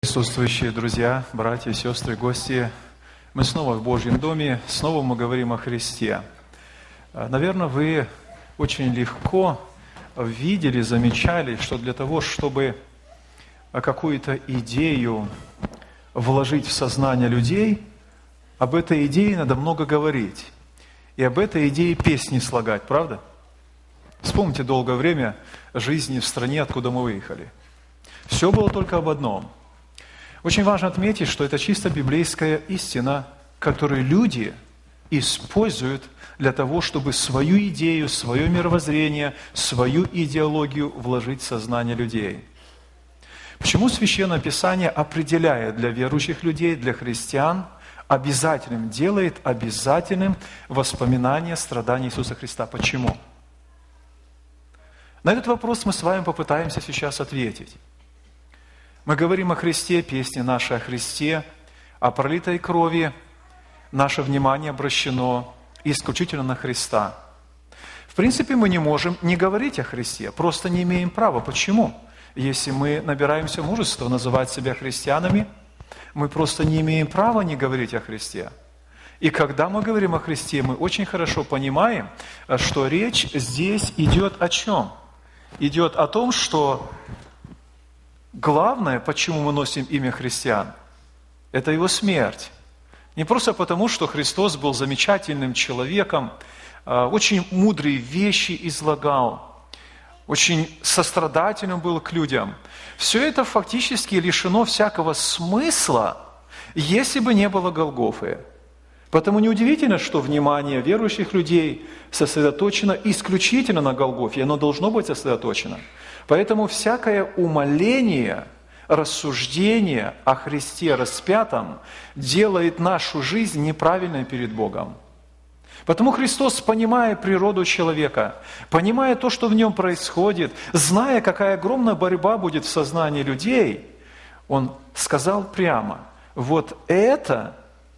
Присутствующие друзья, братья, сестры, гости, мы снова в Божьем доме, снова мы говорим о Христе. Наверное, вы очень легко видели, замечали, что для того, чтобы какую-то идею вложить в сознание людей, об этой идее надо много говорить. И об этой идее песни слагать, правда? Вспомните долгое время жизни в стране, откуда мы выехали. Все было только об одном. Очень важно отметить, что это чисто библейская истина, которую люди используют для того, чтобы свою идею, свое мировоззрение, свою идеологию вложить в сознание людей. Почему Священное Писание определяет для верующих людей, для христиан, обязательным, делает обязательным воспоминание страданий Иисуса Христа? Почему? На этот вопрос мы с вами попытаемся сейчас ответить. Мы говорим о Христе, песни наши о Христе, о пролитой крови. Наше внимание обращено исключительно на Христа. В принципе, мы не можем не говорить о Христе, просто не имеем права. Почему? Если мы набираемся мужества называть себя христианами, мы просто не имеем права не говорить о Христе. И когда мы говорим о Христе, мы очень хорошо понимаем, что речь здесь идет о чем? Идет о том, что главное, почему мы носим имя христиан, это Его смерть. Не просто потому, что Христос был замечательным человеком, очень мудрые вещи излагал, очень сострадательным был к людям. Все это фактически лишено всякого смысла, если бы не было Голгофы. Поэтому неудивительно, что внимание верующих людей сосредоточено исключительно на Голгофе, и оно должно быть сосредоточено. Поэтому всякое умаление, рассуждение о Христе распятом делает нашу жизнь неправильной перед Богом. Потому Христос, понимая природу человека, понимая то, что в нем происходит, зная, какая огромная борьба будет в сознании людей, Он сказал прямо: вот это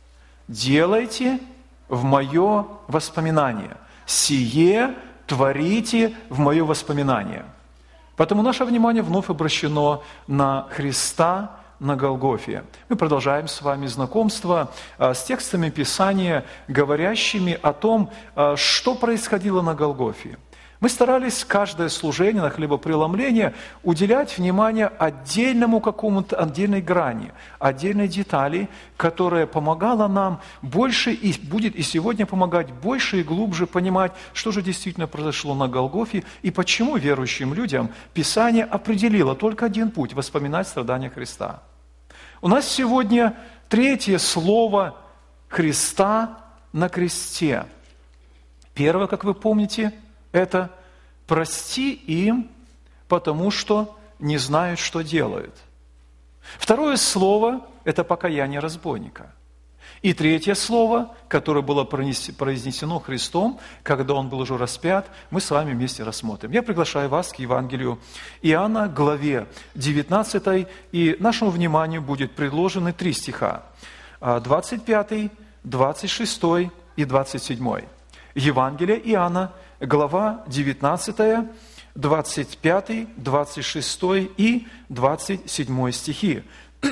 делайте в мое воспоминание, сие творите в мое воспоминание. Поэтому наше внимание вновь обращено на Христа на Голгофе. Мы продолжаем с вами знакомство с текстами Писания, говорящими о том, что происходило на Голгофе. Мы старались каждое служение на хлебопреломление уделять внимание отдельному какому-то, отдельной грани, отдельной детали, которая помогала нам больше и будет и сегодня помогать больше и глубже понимать, что же действительно произошло на Голгофе и почему верующим людям Писание определило только один путь – воспоминать страдания Христа. У нас сегодня третье слово Христа на кресте. Первое, как вы помните, это «прости им, потому что не знают, что делают». Второе слово – это покаяние разбойника. И третье слово, которое было произнесено Христом, когда Он был уже распят, мы с вами вместе рассмотрим. Я приглашаю вас к Евангелию Иоанна, главе 19, и нашему вниманию будет предложены 3 стиха – 25, 26 и 27. Евангелие Иоанна, глава 19, 25, 26 и 27 стихи.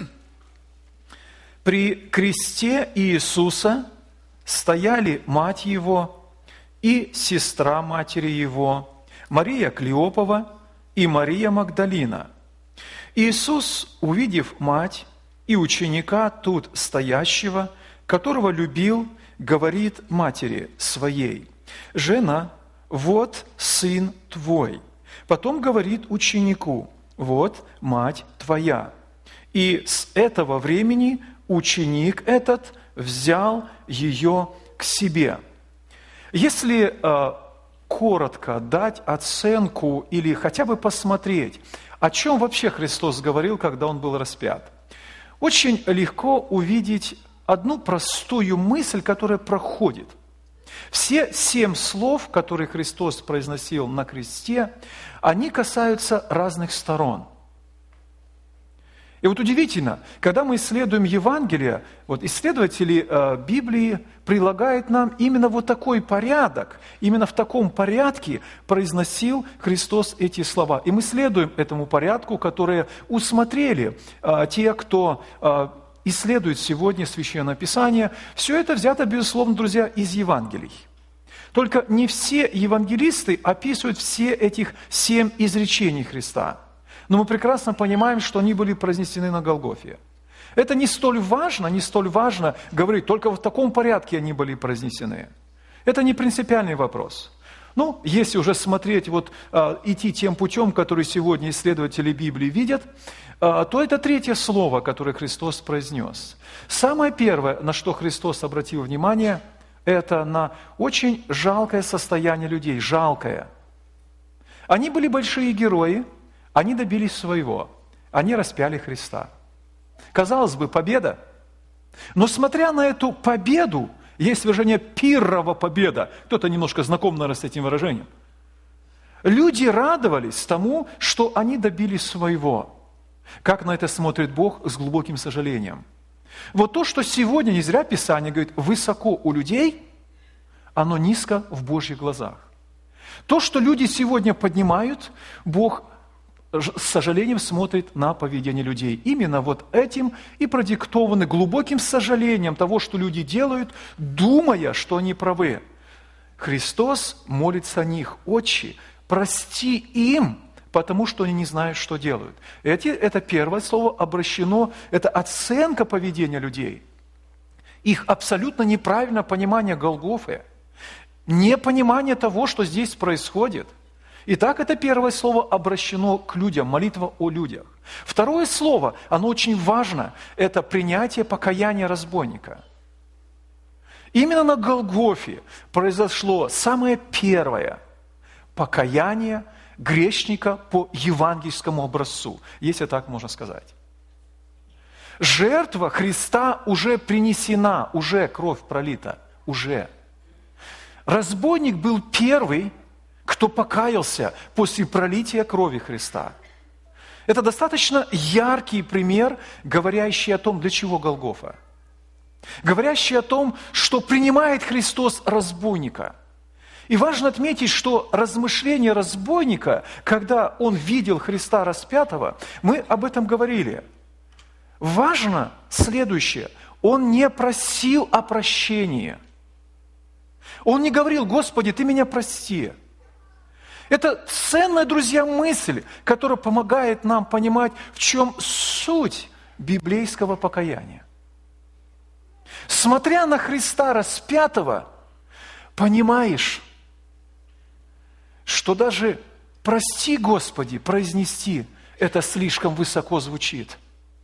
«При кресте Иисуса стояли мать Его и сестра матери Его, Мария Клеопова и Мария Магдалина. Иисус, увидев мать и ученика тут стоящего, которого любил, говорит матери своей: «Жена, вот сын твой». Потом говорит ученику: «Вот мать твоя». И с этого времени ученик этот взял ее к себе. Если коротко дать оценку или хотя бы посмотреть, о чем вообще Христос говорил, когда Он был распят, очень легко увидеть одну простую мысль, которая проходит. Все 7 слов, которые Христос произносил на кресте, они касаются разных сторон. И вот удивительно, когда мы исследуем Евангелие, вот исследователи Библии предлагают нам именно вот такой порядок, именно в таком порядке произносил Христос эти слова. И мы следуем этому порядку, который усмотрели те, кто исследует сегодня Священное Писание. Все это взято, безусловно, друзья, из Евангелий. Только не все евангелисты описывают все этих 7 изречений Христа. Но мы прекрасно понимаем, что они были произнесены на Голгофе. Это не столь важно говорить, только в таком порядке они были произнесены. Это не принципиальный вопрос. Ну, если уже смотреть, идти тем путем, который сегодня исследователи Библии видят, то это 3 слово, которое Христос произнес. Самое первое, на что Христос обратил внимание, это на очень жалкое состояние людей, жалкое. Они были большие герои, они добились своего, они распяли Христа. Казалось бы, победа. Но смотря на эту победу, есть выражение «пиррова победа». Кто-то немножко знаком, наверное, с этим выражением. Люди радовались тому, что они добились своего. Как на это смотрит Бог с глубоким сожалением. Вот то, что сегодня, не зря Писание говорит, высоко у людей, оно низко в Божьих глазах. То, что люди сегодня поднимают, Бог с сожалением смотрит на поведение людей. Именно вот этим и продиктованы глубоким сожалением того, что люди делают, думая, что они правы. Христос молится о них: «Отче, прости им, потому что они не знают, что делают». Это первое слово обращено, это оценка поведения людей. Их абсолютно неправильное понимание Голгофы, непонимание того, что здесь происходит. Итак, это первое слово обращено к людям, молитва о людях. Второе слово, оно очень важно, это принятие покаяния разбойника. Именно на Голгофе произошло самое первое покаяние грешника по евангельскому образцу, если так можно сказать. Жертва Христа уже принесена, уже кровь пролита, уже. Разбойник был первый, кто покаялся после пролития крови Христа. Это достаточно яркий пример, говорящий о том, для чего Голгофа. Говорящий о том, что принимает Христос разбойника. И важно отметить, что размышление разбойника, когда он видел Христа распятого, мы об этом говорили. Важно следующее. Он не просил о прощении. Он не говорил: «Господи, Ты меня прости». Это ценная, друзья, мысль, которая помогает нам понимать, в чем суть библейского покаяния. Смотря на Христа распятого, понимаешь, что даже «прости, Господи» произнести, это слишком высоко звучит.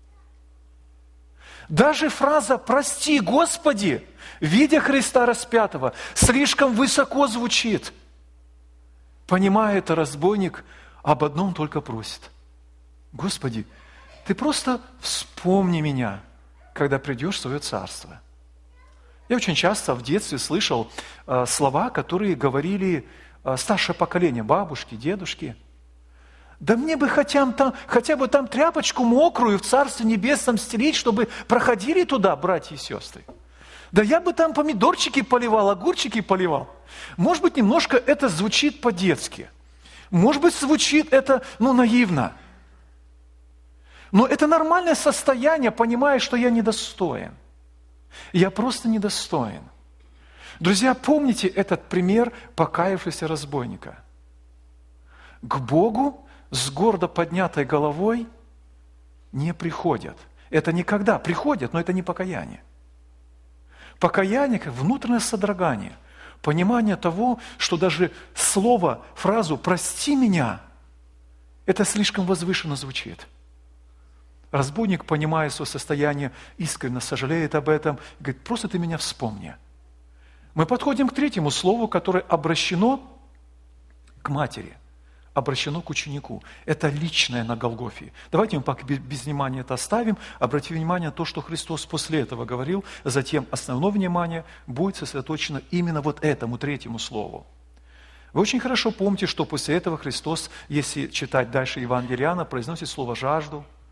Даже фраза «прости, Господи», видя Христа распятого, слишком высоко звучит. Понимая это, разбойник об одном только просит: «Господи, Ты просто вспомни меня, когда придешь в свое царство». Я очень часто в детстве слышал слова, которые говорили старшее поколение, бабушки, дедушки. «Да мне бы хотя бы там тряпочку мокрую в Царстве Небесном стелить, чтобы проходили туда братья и сестры. Да я бы там помидорчики поливал, огурчики поливал». Может быть, немножко это звучит по-детски. Может быть, звучит это, наивно. Но это нормальное состояние, понимая, что я недостоин. Я просто недостоин. Друзья, помните этот пример покаявшегося разбойника? К Богу с гордо поднятой головой не приходят. Это никогда приходят, но это не покаяние. Покаяние – как внутреннее содрогание, понимание того, что даже слово, фразу «прости меня» – это слишком возвышенно звучит. Разбойник, понимая свое состояние, искренне сожалеет об этом, и говорит: «Просто Ты меня вспомни». Мы подходим к третьему слову, которое обращено к матери, обращено к ученику. Это личное на Голгофе. Давайте мы пока без внимания это оставим. Обратим внимание на то, что Христос после этого говорил. Затем основное внимание будет сосредоточено именно вот этому третьему слову. Вы очень хорошо помните, что после этого Христос, если читать дальше Евангелие Иоанна, произносит слово «жажду».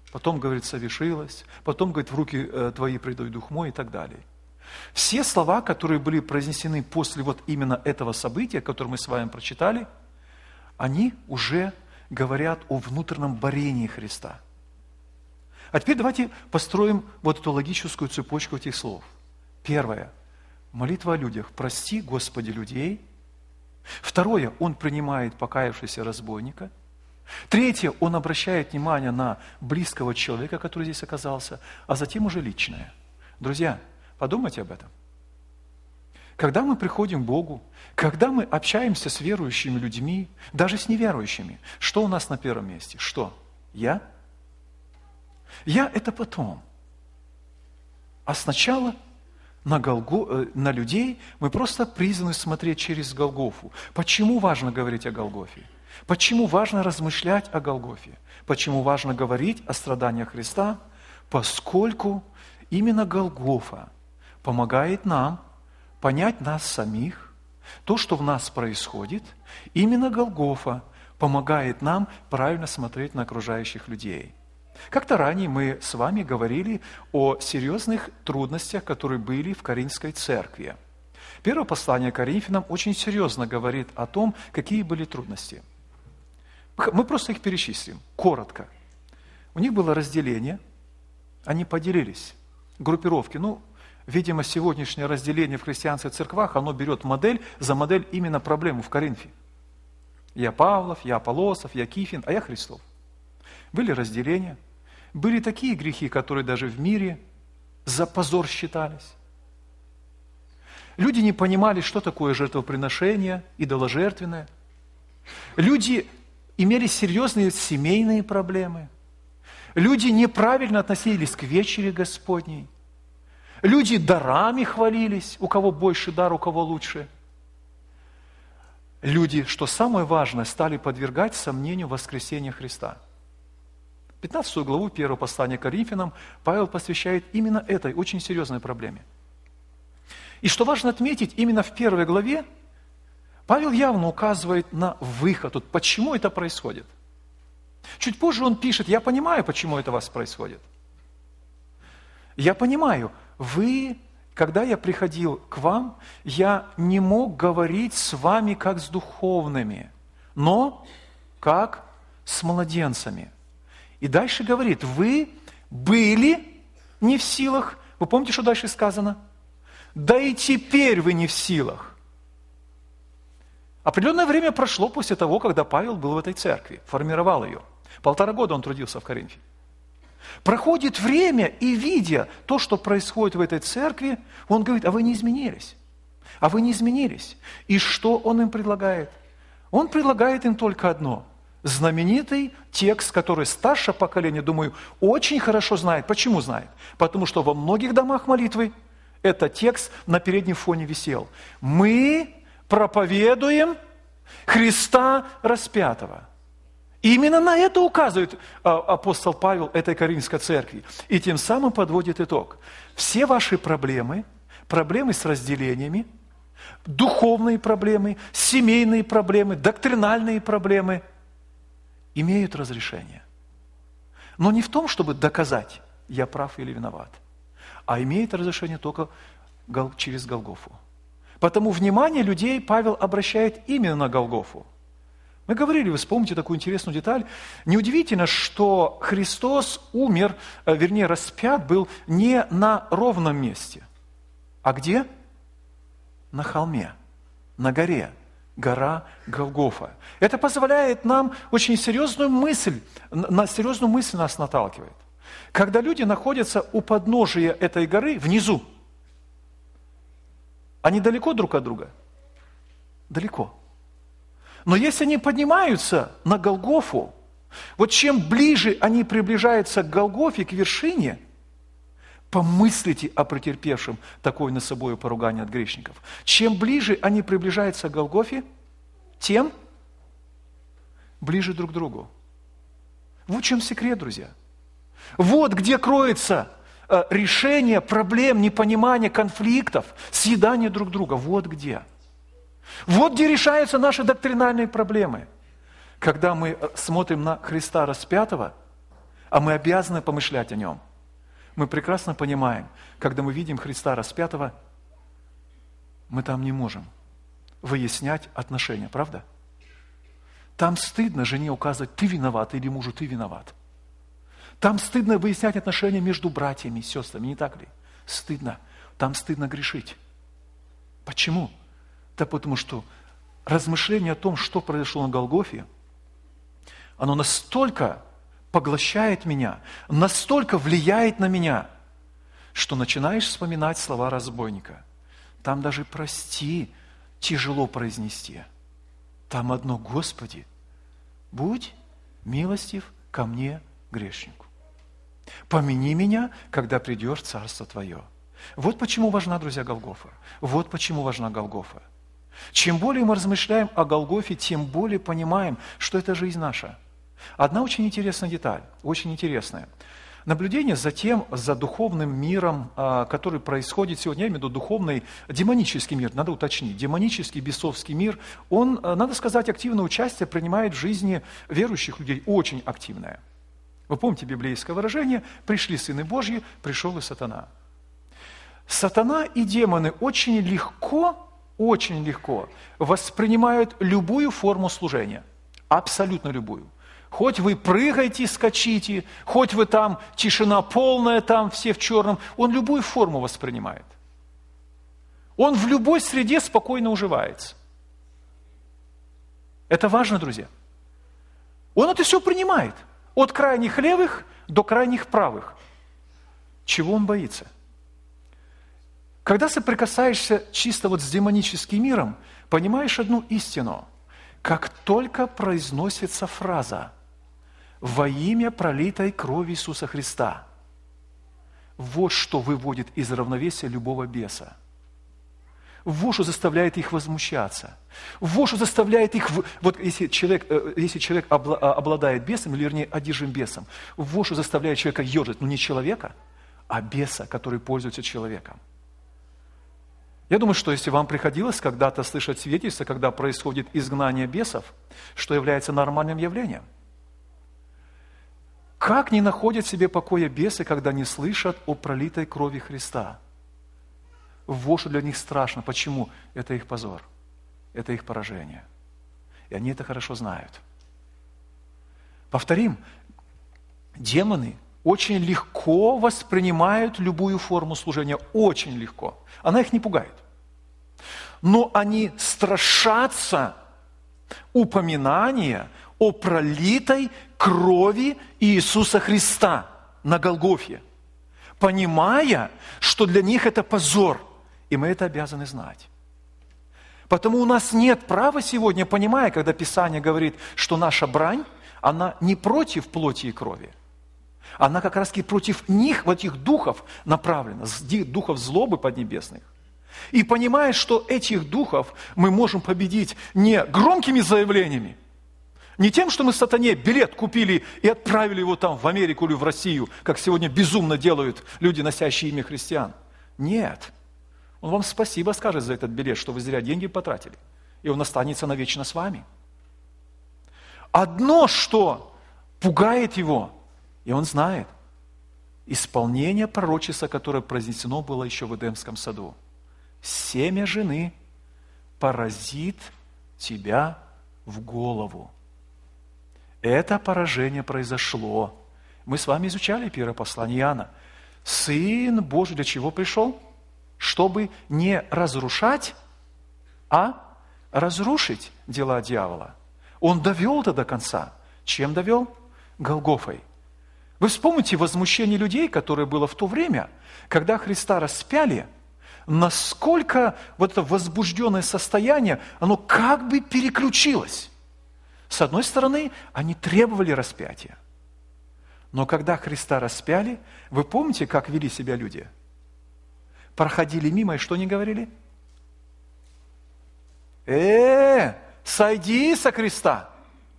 Потом, говорит, совершилось. Потом, говорит, в руки твои предаю дух мой и так далее. Все слова, которые были произнесены после вот именно этого события, которое мы с вами прочитали, они уже говорят о внутреннем борении Христа. А теперь давайте построим вот эту логическую цепочку этих слов. Первое. Молитва о людях. Прости, Господи, людей. Второе. Он принимает покаявшегося разбойника. Третье. Он обращает внимание на близкого человека, который здесь оказался. А затем уже личное. Друзья, подумайте об этом. Когда мы приходим к Богу, когда мы общаемся с верующими людьми, даже с неверующими, что у нас на первом месте? Что? Я? Я – это потом. А сначала на людей мы просто призваны смотреть через Голгофу. Почему важно говорить о Голгофе? Почему важно размышлять о Голгофе? Почему важно говорить о страданиях Христа? Поскольку именно Голгофа помогает нам понять нас самих, то, что в нас происходит. Именно Голгофа помогает нам правильно смотреть на окружающих людей. Как-то ранее мы с вами говорили о серьезных трудностях, которые были в Коринфской церкви. Первое послание Коринфянам очень серьезно говорит о том, какие были трудности. Мы просто их перечислим, коротко. У них было разделение, они поделились, группировки. Видимо, сегодняшнее разделение в христианских церквах, оно берет модель за модель именно проблему в Коринфе. Я Павлов, я Аполлосов, я Кифин, а я Христов. Были разделения. Были такие грехи, которые даже в мире за позор считались. Люди не понимали, что такое жертвоприношение, идоложертвенное. Люди имели серьезные семейные проблемы. Люди неправильно относились к вечере Господней. Люди дарами хвалились, у кого больше дар, у кого лучше. Люди, что самое важное, стали подвергать сомнению воскресения Христа. 15 главу 1 послания Коринфянам Павел посвящает именно этой очень серьезной проблеме. И что важно отметить, именно в 1 главе Павел явно указывает на выход. Вот почему это происходит? Чуть позже он пишет: я понимаю, почему это у вас происходит. Я понимаю, когда я приходил к вам, я не мог говорить с вами как с духовными, но как с младенцами. И дальше говорит: вы были не в силах, вы помните, что дальше сказано? Да и теперь вы не в силах. Определенное время прошло после того, когда Павел был в этой церкви, формировал ее. 1,5 года он трудился в Коринфе. Проходит время, и видя то, что происходит в этой церкви, он говорит: а вы не изменились. А вы не изменились. И что он им предлагает? Он предлагает им только одно. Знаменитый текст, который старшее поколение, думаю, очень хорошо знает. Почему знает? Потому что во многих домах молитвы этот текст на переднем фоне висел. Мы проповедуем Христа распятого. Именно на это указывает апостол Павел этой Коринфской церкви. И тем самым подводит итог. Все ваши проблемы, проблемы с разделениями, духовные проблемы, семейные проблемы, доктринальные проблемы имеют разрешение. Но не в том, чтобы доказать, я прав или виноват, а имеет разрешение только через Голгофу. Потому внимание людей Павел обращает именно на Голгофу. Мы говорили, вы вспомните такую интересную деталь. Неудивительно, что Христос умер, распят был не на ровном месте. А где? На холме, на горе. Гора Голгофа. Это позволяет нам очень серьезную мысль нас наталкивает. Когда люди находятся у подножия этой горы, внизу, они далеко друг от друга? Далеко. Но если они поднимаются на Голгофу, вот чем ближе они приближаются к Голгофе, к вершине, помыслите о претерпевшем такое над собой поругание от грешников. Чем ближе они приближаются к Голгофе, тем ближе друг к другу. Вот в чем секрет, друзья. Вот где кроется решение проблем, непонимания, конфликтов, съедание друг друга. Вот где. Вот где решаются наши доктринальные проблемы. Когда мы смотрим на Христа распятого, а мы обязаны помышлять о Нем. Мы прекрасно понимаем, когда мы видим Христа распятого, мы там не можем выяснять отношения, правда? Там стыдно жене указывать, ты виноват, или мужу, ты виноват. Там стыдно выяснять отношения между братьями и сестрами, не так ли? Стыдно. Там стыдно грешить. Почему? Да потому что размышление о том, что произошло на Голгофе, оно настолько поглощает меня, настолько влияет на меня, что начинаешь вспоминать слова разбойника. Там даже «прости» тяжело произнести. Там одно: Господи, будь милостив ко мне, грешнику. Помяни меня, когда придешь в Царство Твое. Вот почему важна, друзья, Голгофа. Вот почему важна Голгофа. Чем более мы размышляем о Голгофе, тем более понимаем, что это жизнь наша. Одна очень интересная деталь, очень интересная. Наблюдение за духовным миром, который происходит сегодня, я имею в виду духовный, демонический мир, надо уточнить, демонический, бесовский мир, он, надо сказать, активное участие принимает в жизни верующих людей, очень активное. Вы помните библейское выражение «пришли сыны Божьи, пришел и сатана». Сатана и демоны очень легко воспринимают любую форму служения, абсолютно любую. Хоть вы прыгаете, скачите, хоть вы там тишина полная, там все в черном, он любую форму воспринимает. Он в любой среде спокойно уживается. Это важно, друзья. Он это все принимает. От крайних левых до крайних правых. Чего он боится? Когда соприкасаешься чисто вот с демоническим миром, понимаешь одну истину. Как только произносится фраза «во имя пролитой крови Иисуса Христа», вот что выводит из равновесия любого беса. Вот что заставляет их возмущаться. Вот что заставляет их... Вот если человек обладает бесом, или вернее одержим бесом, вот что заставляет человека ежить, не человека, а беса, который пользуется человеком. Я думаю, что если вам приходилось когда-то слышать свидетельства, когда происходит изгнание бесов, что является нормальным явлением. Как не находят себе покоя бесы, когда не слышат о пролитой крови Христа? Вот что для них страшно. Почему? Это их позор. Это их поражение. И они это хорошо знают. Повторим, демоны очень легко воспринимают любую форму служения. Очень легко. Она их не пугает. Но они страшатся упоминания о пролитой крови Иисуса Христа на Голгофе, понимая, что для них это позор, и мы это обязаны знать. Потому у нас нет права сегодня, понимая, когда Писание говорит, что наша брань, она не против плоти и крови, она как раз-таки против них, вот этих духов направлена, духов злобы поднебесных. И понимая, что этих духов мы можем победить не громкими заявлениями, не тем, что мы сатане билет купили и отправили его там в Америку или в Россию, как сегодня безумно делают люди, носящие имя христиан. Нет. Он вам спасибо скажет за этот билет, что вы зря деньги потратили. И он останется навечно с вами. Одно, что пугает его, и он знает, исполнение пророчества, которое произнесено было еще в Эдемском саду. Семя жены поразит тебя в голову. Это поражение произошло. Мы с вами изучали первое послание Иоанна. Сын Божий для чего пришел? Чтобы не разрушать, а разрушить дела дьявола. Он довел это до конца. Чем довел? Голгофой. Вы вспомните возмущение людей, которое было в то время, когда Христа распяли, насколько вот это возбужденное состояние, оно как бы переключилось. С одной стороны, они требовали распятия. Но когда Христа распяли, вы помните, как вели себя люди? Проходили мимо, и что они говорили? Сойди со креста!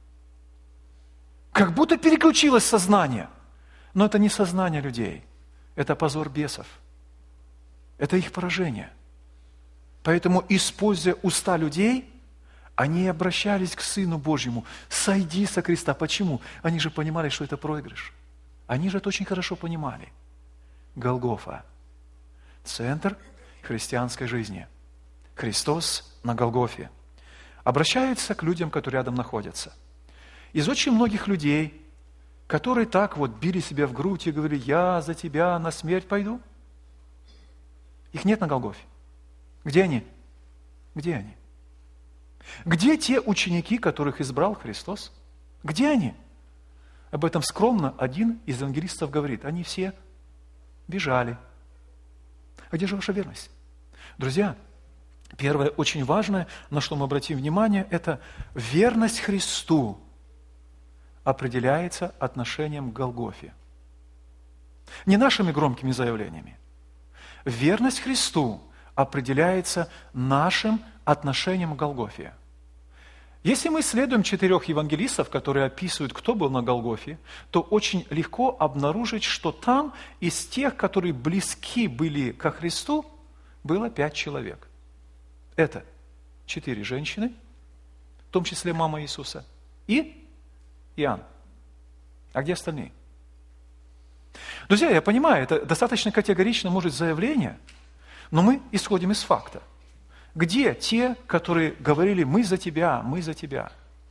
Как будто переключилось сознание. Но это не сознание людей. Это позор бесов. Это их поражение. Поэтому, используя уста людей, они обращались к Сыну Божьему. Сойди со креста. Почему? Они же понимали, что это проигрыш. Они же это очень хорошо понимали. Голгофа – центр христианской жизни. Христос на Голгофе. Обращается к людям, которые рядом находятся. Из очень многих людей, которые так вот били себя в грудь и говорили: «Я за тебя на смерть пойду», их нет на Голгофе. Где они? Где они? Где те ученики, которых избрал Христос? Где они? Об этом скромно один из евангелистов говорит: они все бежали. А где же ваша верность? Друзья, первое, очень важное, на что мы обратим внимание, это верность Христу определяется отношением к Голгофе. Не нашими громкими заявлениями. Верность Христу определяется нашим отношением к Голгофе. Если мы исследуем 4 евангелистов, которые описывают, кто был на Голгофе, то очень легко обнаружить, что там из тех, которые близки были ко Христу, было 5 человек. Это 4 женщины, в том числе мама Иисуса, и Иоанн. А где остальные? Друзья, я понимаю, это достаточно категорично может заявление, но мы исходим из факта. Где те, которые говорили: «Мы за тебя, мы за тебя»?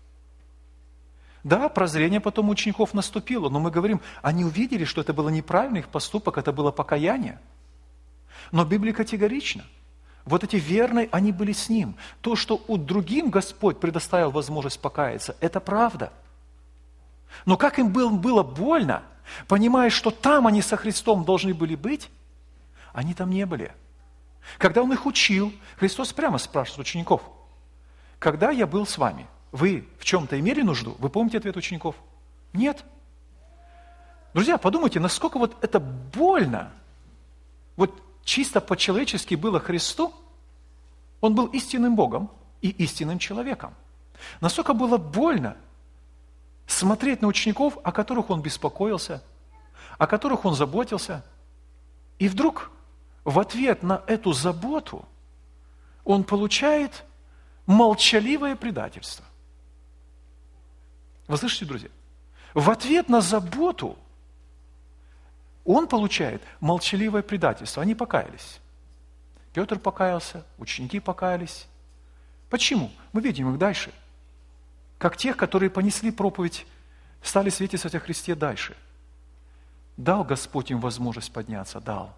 Да, прозрение потом у учеников наступило, но мы говорим, они увидели, что это было неправильный их поступок, это было покаяние. Но Библия категорична. Вот эти верные, они были с Ним. То, что у другим Господь предоставил возможность покаяться, это правда. Но как им было больно, понимая, что там они со Христом должны были быть, они там не были. Когда Он их учил, Христос прямо спрашивает учеников: «Когда я был с вами, вы в чем-то имели нужду?» Вы помните ответ учеников? Нет. Друзья, подумайте, насколько вот это больно. Вот чисто по-человечески было Христу. Он был истинным Богом и истинным человеком. Насколько было больно смотреть на учеников, о которых Он беспокоился, о которых Он заботился. И вдруг в ответ на эту заботу Он получает молчаливое предательство. Вы слышите, друзья? В ответ на заботу Он получает молчаливое предательство. Они покаялись. Петр покаялся, ученики покаялись. Почему? Мы видим их дальше. Как тех, которые понесли проповедь, стали свидетельствовать о Христе дальше. Дал Господь им возможность подняться? Дал.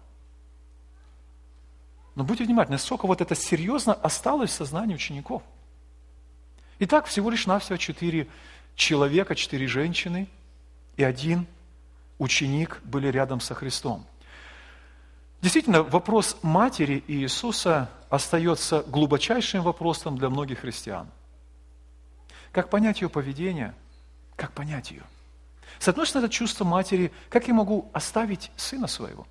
Но будьте внимательны, насколько вот это серьезно осталось в сознании учеников. Итак, всего лишь навсего 4 человека, 4 женщины и 1 ученик были рядом со Христом. Действительно, вопрос матери Иисуса остается глубочайшим вопросом для многих христиан. Как понять ее поведение? Как понять ее? С одной стороны, это чувство матери: как я могу оставить сына своего?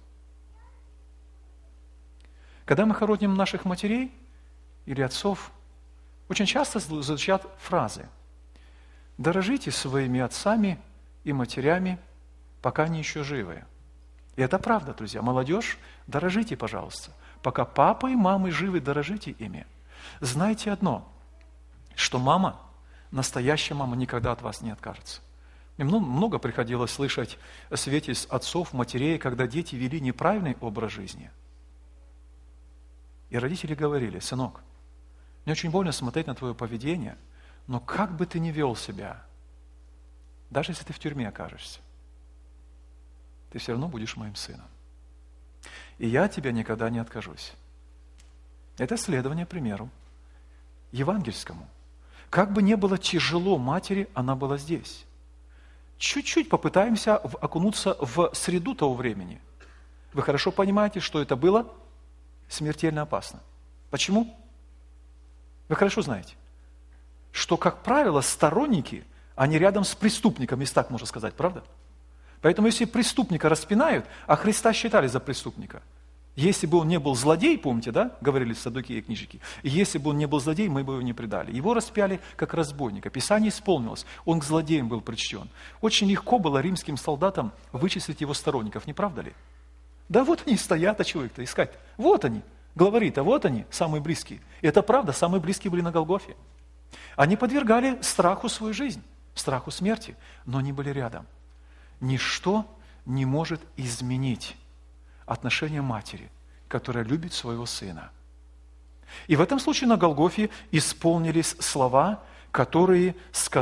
Когда мы хороним наших матерей или отцов, очень часто звучат фразы: «Дорожите своими отцами и матерями, пока они еще живы». И это правда, друзья. Молодежь, дорожите, пожалуйста. Пока папа и мамы живы, дорожите ими. Знайте одно, что мама, настоящая мама, никогда от вас не откажется. Мне много приходилось слышать свидетельств отцов, матерей, когда дети вели неправильный образ жизни. И родители говорили: «Сынок, мне очень больно смотреть на твое поведение, но как бы ты ни вел себя, даже если ты в тюрьме окажешься, ты все равно будешь моим сыном. И я от тебя никогда не откажусь». Это следование примеру евангельскому. Как бы ни было тяжело матери, она была здесь. Чуть-чуть попытаемся окунуться в среду того времени. Вы хорошо понимаете, что это было смертельно опасно. Почему? Вы хорошо знаете, что, как правило, сторонники, они рядом с преступником, если так можно сказать, правда? Поэтому, если преступника распинают, а Христа считали за преступника, если бы он не был злодей, помните, да, говорили саддукеи и книжники, если бы он не был злодей, мы бы его не предали. Его распяли как разбойника. Писание исполнилось, он к злодеям был причтен. Очень легко было римским солдатам вычислить его сторонников, не правда ли? Да вот они стоят, а человек-то искать. Вот они, главари-то, вот они, самые близкие. И это правда, самые близкие были на Голгофе. Они подвергали страху свою жизнь, страху смерти, но они были рядом. Ничто не может изменить отношение матери, которая любит своего сына. И в этом случае на Голгофе исполнились слова, которые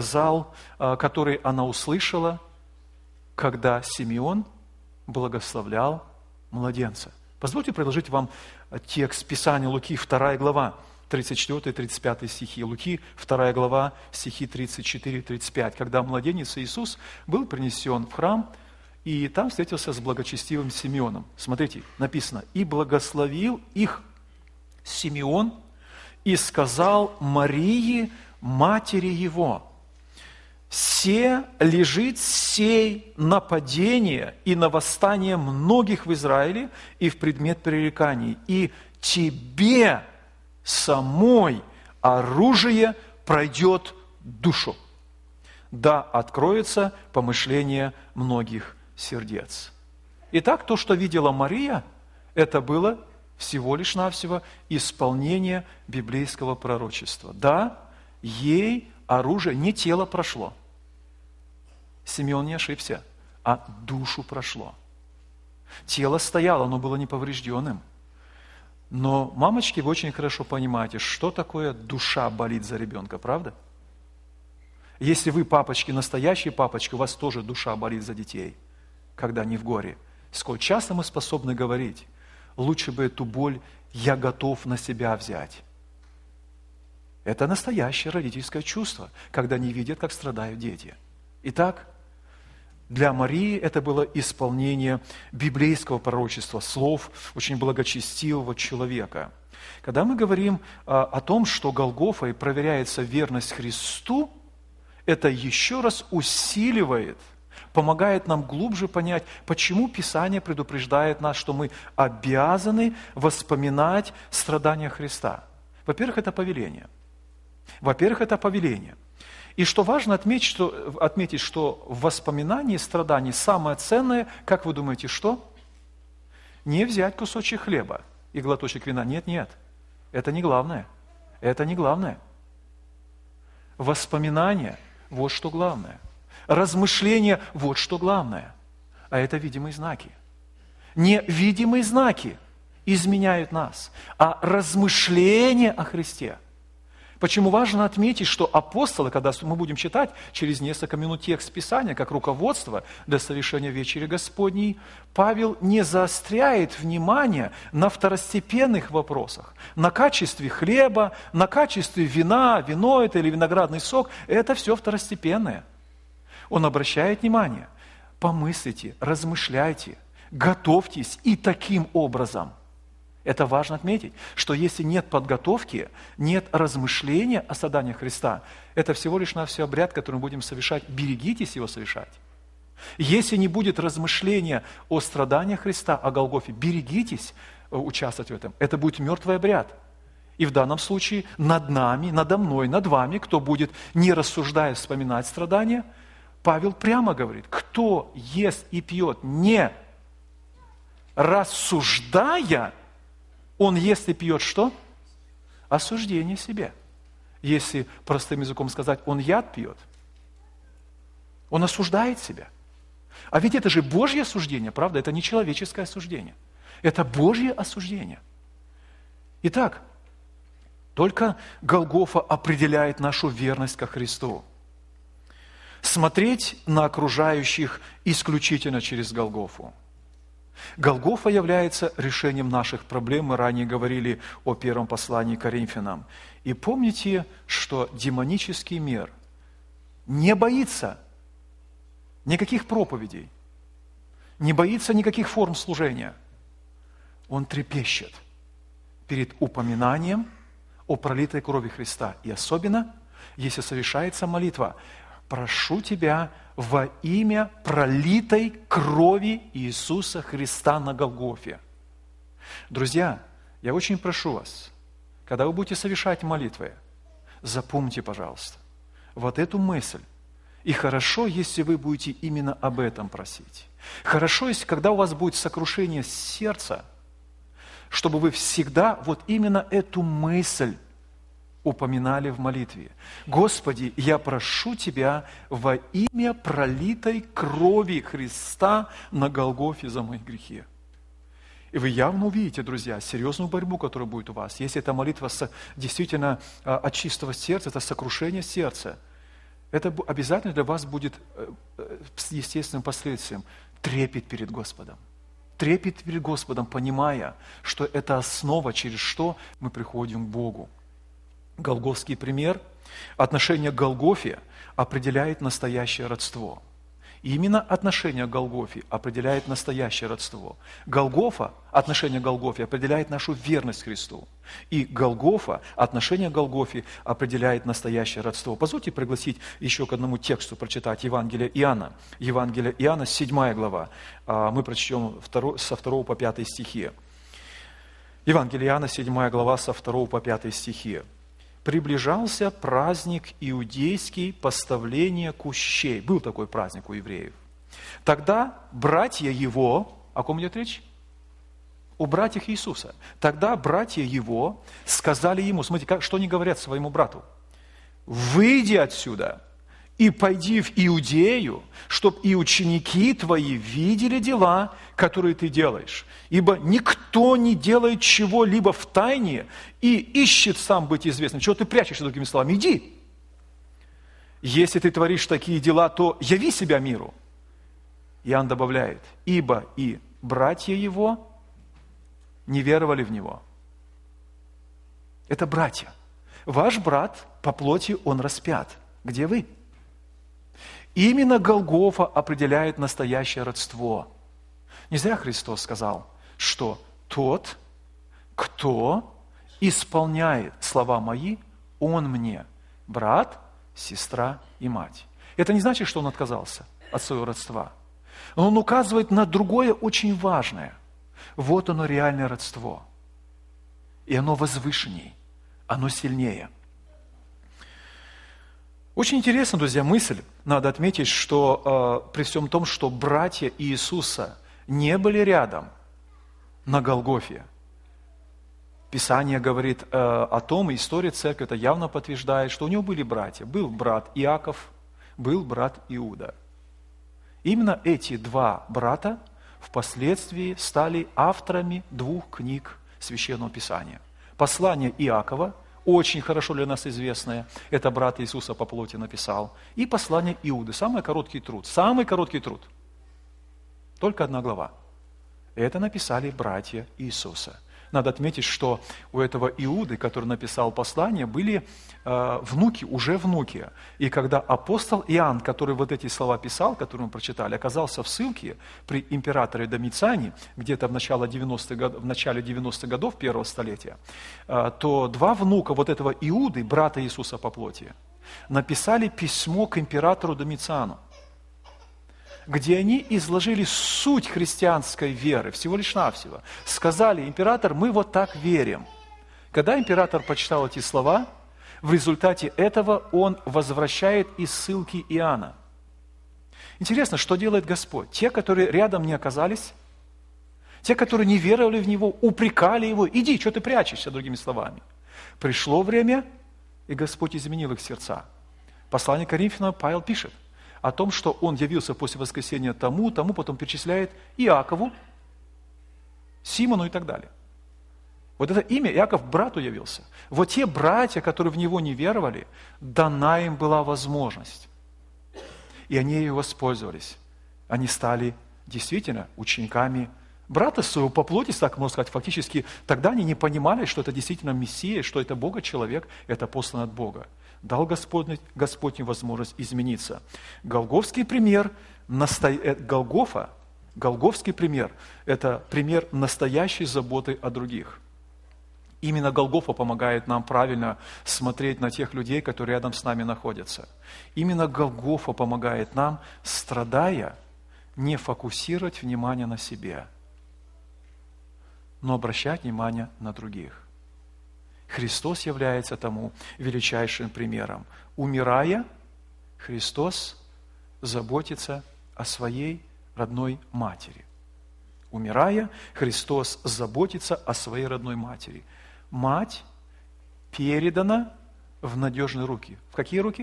она услышала, когда Симеон благословлял младенца. Позвольте предложить вам текст Писания Луки, 2 глава, 34-35 стихи. Луки, 2 глава, стихи 34-35. Когда младенец Иисус был принесен в храм, и там встретился с благочестивым Симеоном. Смотрите, написано: «И благословил их Симеон, и сказал Марии, матери его: се лежит сей на падение и на восстание многих в Израиле и в предмет пререканий, и тебе самой оружие пройдет душу, да откроется помышление многих сердец». Итак, то, что видела Мария, это было всего лишь навсего исполнение библейского пророчества. Да, ей оружие, не тело прошло. Симеон не ошибся, а душу прошло. Тело стояло, оно было неповрежденным. Но, мамочки, вы очень хорошо понимаете, что такое душа болит за ребенка, правда? Если вы, папочки, настоящие папочки, у вас тоже душа болит за детей, когда они в горе. Сколь часто мы способны говорить: лучше бы эту боль я готов на себя взять. Это настоящее родительское чувство, когда они видят, как страдают дети. Итак, для Марии это было исполнение библейского пророчества, слов очень благочестивого человека. Когда мы говорим о том, что Голгофой проверяется верность Христу, это еще раз усиливает, помогает нам глубже понять, почему Писание предупреждает нас, что мы обязаны вспоминать страдания Христа. Во-первых, это повеление. И что важно отметить, что в воспоминании страданий самое ценное, как вы думаете, что? Не взять кусочек хлеба и глоточек вина. Нет. Это не главное. Воспоминания – вот что главное. Размышления – вот что главное. А это видимые знаки. Не видимые знаки изменяют нас, а размышления о Христе. Почему важно отметить, что апостолы, когда мы будем читать через несколько минут текст Писания, как руководство для совершения вечери Господней, Павел не заостряет внимание на второстепенных вопросах, на качестве хлеба, на качестве вина, вино это или виноградный сок, это все второстепенное. Он обращает внимание: помыслите, размышляйте, готовьтесь и таким образом. Это важно отметить, что если нет подготовки, нет размышления о страданиях Христа, это всего лишь навсего обряд, который мы будем совершать. Берегитесь его совершать. Если не будет размышления о страданиях Христа, о Голгофе, берегитесь участвовать в этом. Это будет мертвый обряд. И в данном случае над нами, надо мной, над вами, кто будет, не рассуждая, вспоминать страдания, Павел прямо говорит: кто ест и пьет, не рассуждая, он ест и пьет что? Осуждение себе. Если простым языком сказать, он яд пьет. Он осуждает себя. А ведь это же Божье осуждение, правда? Это не человеческое осуждение. Это Божье осуждение. Итак, только Голгофа определяет нашу верность ко Христу. Смотреть на окружающих исключительно через Голгофу. Голгофа является решением наших проблем. Мы ранее говорили о первом послании к Коринфянам. И помните, что демонический мир не боится никаких проповедей, не боится никаких форм служения. Он трепещет перед упоминанием о пролитой крови Христа. И особенно, если совершается молитва: прошу Тебя во имя пролитой крови Иисуса Христа на Голгофе. Друзья, я очень прошу вас, когда вы будете совершать молитвы, запомните, пожалуйста, вот эту мысль. И хорошо, если вы будете именно об этом просить. Хорошо, если когда у вас будет сокрушение сердца, чтобы вы всегда вот именно эту мысль упоминали в молитве. Господи, я прошу Тебя во имя пролитой крови Христа на Голгофе за мои грехи. И вы явно увидите, друзья, серьезную борьбу, которая будет у вас. Если эта молитва действительно от чистого сердца, это сокрушение сердца, это обязательно для вас будет с естественным последствием трепет перед Господом. Трепет перед Господом, понимая, что это основа, через что мы приходим к Богу. Голгофский пример, отношение к Голгофе определяет настоящее родство. И именно отношение к Голгофе определяет настоящее родство. Голгофа, отношение к Голгофе определяет нашу верность Христу. И Голгофа, отношение к Голгофе определяет настоящее родство. Позвольте пригласить еще к одному тексту прочитать Евангелие Иоанна. Евангелие Иоанна, 7 глава. Мы прочтем со 2 по 5 стихи. Евангелие Иоанна, 7 глава, со 2 по 5 стихи. «Приближался праздник иудейский поставления кущей». Был такой праздник у евреев. Тогда братья его, о ком идет речь? О братьях Иисуса. Тогда братья его сказали ему, смотрите, что они говорят своему брату. «Выйди отсюда и пойди в Иудею, чтоб и ученики твои видели дела, которые ты делаешь. Ибо никто не делает чего-либо в тайне и ищет сам быть известным». Чего ты прячешься, другими словами? Иди. Если ты творишь такие дела, то яви себя миру. Иоанн добавляет, ибо и братья его не веровали в него. Это братья. Ваш брат по плоти, он распят. Где вы? Именно Голгофа определяет настоящее родство. Не зря Христос сказал, что тот, кто исполняет слова мои, он мне брат, сестра и мать. Это не значит, что он отказался от своего родства. Но он указывает на другое очень важное. Вот оно реальное родство. И оно возвышенней, оно сильнее. Очень интересна, друзья, мысль. Надо отметить, что при всем том, что братья Иисуса не были рядом на Голгофе, Писание говорит о том, и история церкви это явно подтверждает, что у него были братья. Был брат Иаков, был брат Иуда. Именно эти два брата впоследствии стали авторами 2 книг Священного Писания. Послание Иакова, очень хорошо для нас известное, это брат Иисуса по плоти написал, и послание Иуды, самый короткий труд, только 1 глава. Это написали братья Иисуса. Надо отметить, что у этого Иуды, который написал послание, были внуки. И когда апостол Иоанн, который вот эти слова писал, которые мы прочитали, оказался в ссылке при императоре Домициане, где-то в начале 90-х годов первого столетия, то 2 внука вот этого Иуды, брата Иисуса по плоти, написали письмо к императору Домициану, где они изложили суть христианской веры, всего лишь навсего. Сказали, император, мы вот так верим. Когда император прочитал эти слова, в результате этого он возвращает из ссылки Иоанна. Интересно, что делает Господь? Те, которые рядом не оказались, те, которые не веровали в Него, упрекали Его, иди, что ты прячешься, другими словами. Пришло время, и Господь изменил их сердца. Послание Коринфянам Павел пишет о том, что он явился после воскресения тому, потом перечисляет Иакову, Симону и так далее. Вот это имя Иаков брату явился. Вот те братья, которые в него не веровали, дана им была возможность. И они ею воспользовались. Они стали действительно учениками брата своего по плоти, так можно сказать, фактически тогда они не понимали, что это действительно Мессия, что это Бога человек, это послан от Бога. Дал Господь им возможность измениться. Голгофский пример, Голгофский пример – это пример настоящей заботы о других. Именно Голгофа помогает нам правильно смотреть на тех людей, которые рядом с нами находятся. Именно Голгофа помогает нам, страдая, не фокусировать внимание на себе, но обращать внимание на других. Христос является тому величайшим примером. Умирая, Христос заботится о своей родной матери. Умирая, Христос заботится о своей родной матери. Мать передана в надежные руки. В какие руки?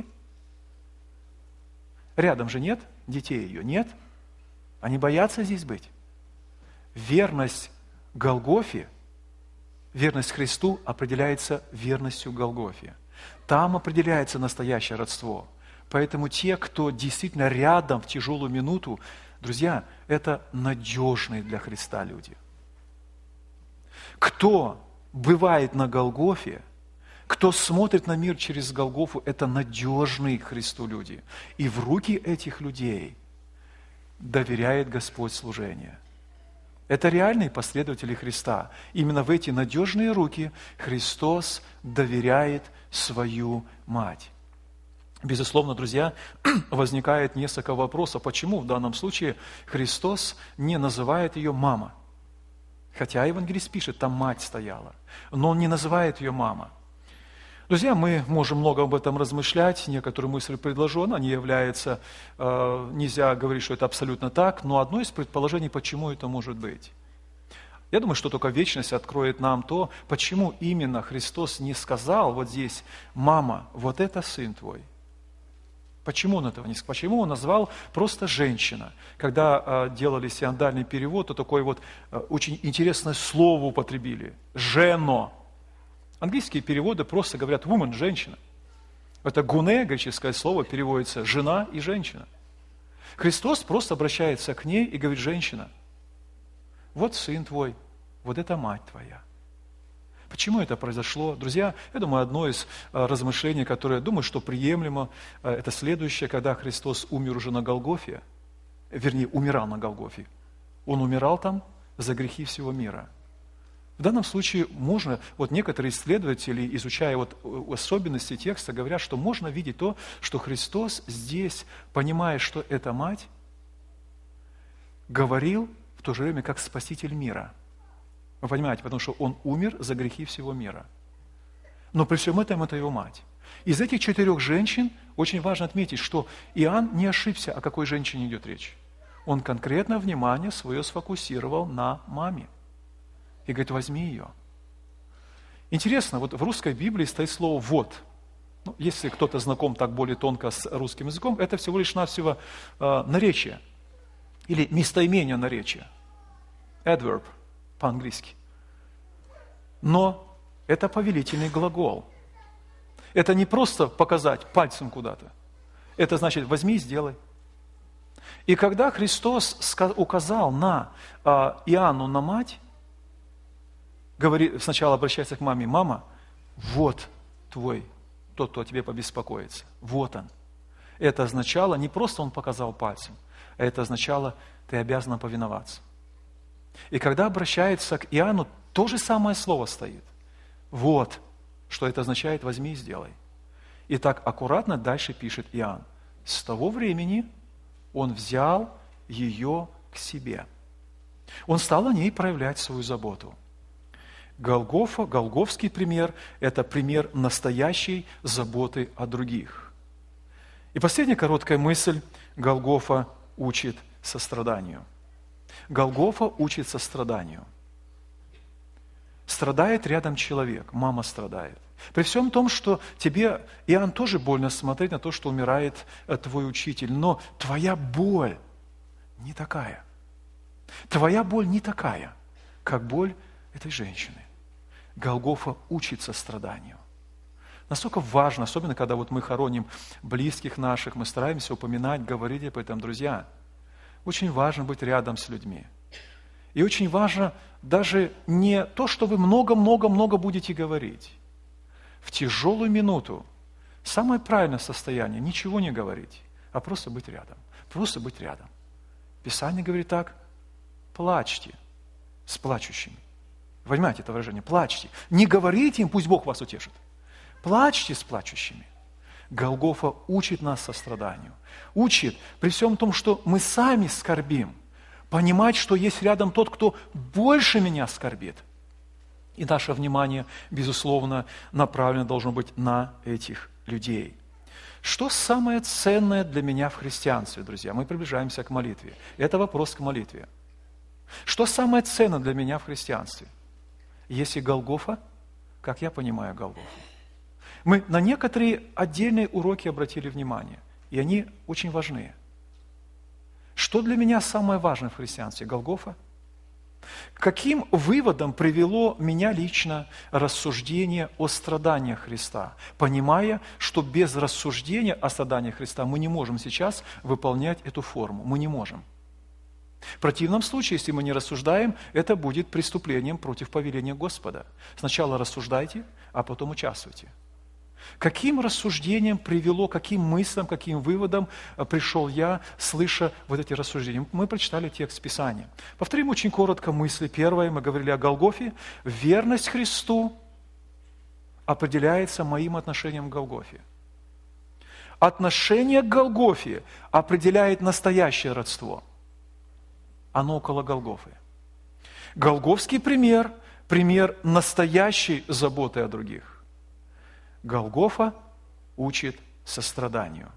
Рядом же нет детей ее, нет? Они боятся здесь быть. Верность Голгофе, верность Христу определяется верностью Голгофе. Там определяется настоящее родство. Поэтому те, кто действительно рядом в тяжелую минуту, друзья, это надежные для Христа люди. Кто бывает на Голгофе, кто смотрит на мир через Голгофу, это надежные Христу люди. И в руки этих людей доверяет Господь служение. Это реальные последователи Христа. Именно в эти надежные руки Христос доверяет свою мать. Безусловно, друзья, возникает несколько вопросов, почему в данном случае Христос не называет ее мама. Хотя евангелист пишет, там мать стояла, но он не называет ее мама. Друзья, мы можем много об этом размышлять, некоторую мысль предложу, она не является, нельзя говорить, что это абсолютно так, но одно из предположений, почему это может быть. Я думаю, что только вечность откроет нам то, почему именно Христос не сказал вот здесь, мама, вот это сын твой. Почему он этого не сказал? Почему он назвал просто женщина? Когда делали синодальный перевод, то такое вот очень интересное слово употребили – «жено». Английские переводы просто говорят woman, женщина. Это гуне, греческое слово, переводится жена и женщина. Христос просто обращается к ней и говорит, женщина, вот сын твой, вот это мать твоя. Почему это произошло? Друзья, я думаю, одно из размышлений, которое, думаю, что приемлемо, это следующее, когда Христос умер уже на Голгофе, вернее, умирал на Голгофе. Он умирал там за грехи всего мира. В данном случае можно, вот некоторые исследователи, изучая вот особенности текста, говорят, что можно видеть то, что Христос здесь, понимая, что это мать, говорил в то же время как Спаситель мира. Вы понимаете, потому что Он умер за грехи всего мира. Но при всем этом это Его мать. Из этих 4 женщин очень важно отметить, что Иоанн не ошибся, о какой женщине идет речь. Он конкретно внимание свое сфокусировал на маме. И говорит, возьми ее. Интересно, вот в русской Библии стоит слово «вот». Ну, если кто-то знаком так более тонко с русским языком, это всего лишь навсего наречие. Или местоимение наречия. Adverb по-английски. Но это повелительный глагол. Это не просто показать пальцем куда-то. Это значит, возьми и сделай. И когда Христос указал на Иоанну, на мать, говорит, сначала обращается к маме, мама, вот твой, тот, кто о тебе побеспокоится, вот он. Это означало, не просто он показал пальцем, а это означало, ты обязана повиноваться. И когда обращается к Иоанну, то же самое слово стоит. Вот, что это означает, возьми и сделай. И так аккуратно дальше пишет Иоанн. С того времени он взял ее к себе. Он стал о ней проявлять свою заботу. Голгофа, голгофский пример – это пример настоящей заботы о других. И последняя короткая мысль – Голгофа учит состраданию. Голгофа учит состраданию. Страдает рядом человек, мама страдает. При всем том, что тебе, Иоанн, тоже больно смотреть на то, что умирает твой учитель, но твоя боль не такая. Твоя боль не такая, как боль этой женщины. Голгофа учит состраданию. Настолько важно, особенно когда вот мы хороним близких наших, мы стараемся упоминать, говорить об этом, друзья. Очень важно быть рядом с людьми. И очень важно даже не то, что вы много-много-много будете говорить. В тяжелую минуту самое правильное состояние – ничего не говорить, а просто быть рядом. Просто быть рядом. Писание говорит так: плачьте с плачущими. Понимаете это выражение? Плачьте. Не говорите им, пусть Бог вас утешит. Плачьте с плачущими. Голгофа учит нас состраданию. Учит при всем том, что мы сами скорбим, понимать, что есть рядом тот, кто больше меня скорбит. И наше внимание, безусловно, направлено должно быть на этих людей. Что самое ценное для меня в христианстве, друзья? Мы приближаемся к молитве. Это вопрос к молитве. Что самое ценное для меня в христианстве? Если Голгофа, как я понимаю Голгофу. Мы на некоторые отдельные уроки обратили внимание, и они очень важны. Что для меня самое важное в христианстве? Голгофа? Каким выводом привело меня лично рассуждение о страданиях Христа, понимая, что без рассуждения о страданиях Христа мы не можем сейчас выполнять эту форму, мы не можем. В противном случае, если мы не рассуждаем, это будет преступлением против повеления Господа. Сначала рассуждайте, а потом участвуйте. Каким рассуждением привело, каким мыслям, каким выводом пришел я, слыша вот эти рассуждения? Мы прочитали текст Писания. Повторим очень коротко мысли. Первое, мы говорили о Голгофе. Верность Христу определяется моим отношением к Голгофе. Отношение к Голгофе определяет настоящее родство. Оно около Голгофы. Голгофский пример – пример настоящей заботы о других. Голгофа учит состраданию.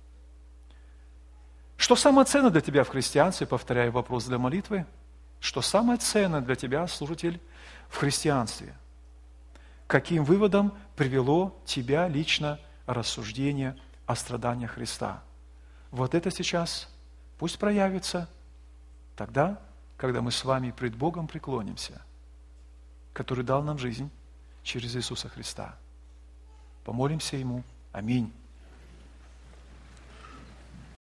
Что самое ценное для тебя в христианстве, повторяю вопрос для молитвы, что самое ценное для тебя, служитель, в христианстве? Каким выводом привело тебя лично рассуждение о страданиях Христа? Вот это сейчас пусть проявится тогда, когда мы с вами пред Богом преклонимся, который дал нам жизнь через Иисуса Христа. Помолимся Ему. Аминь.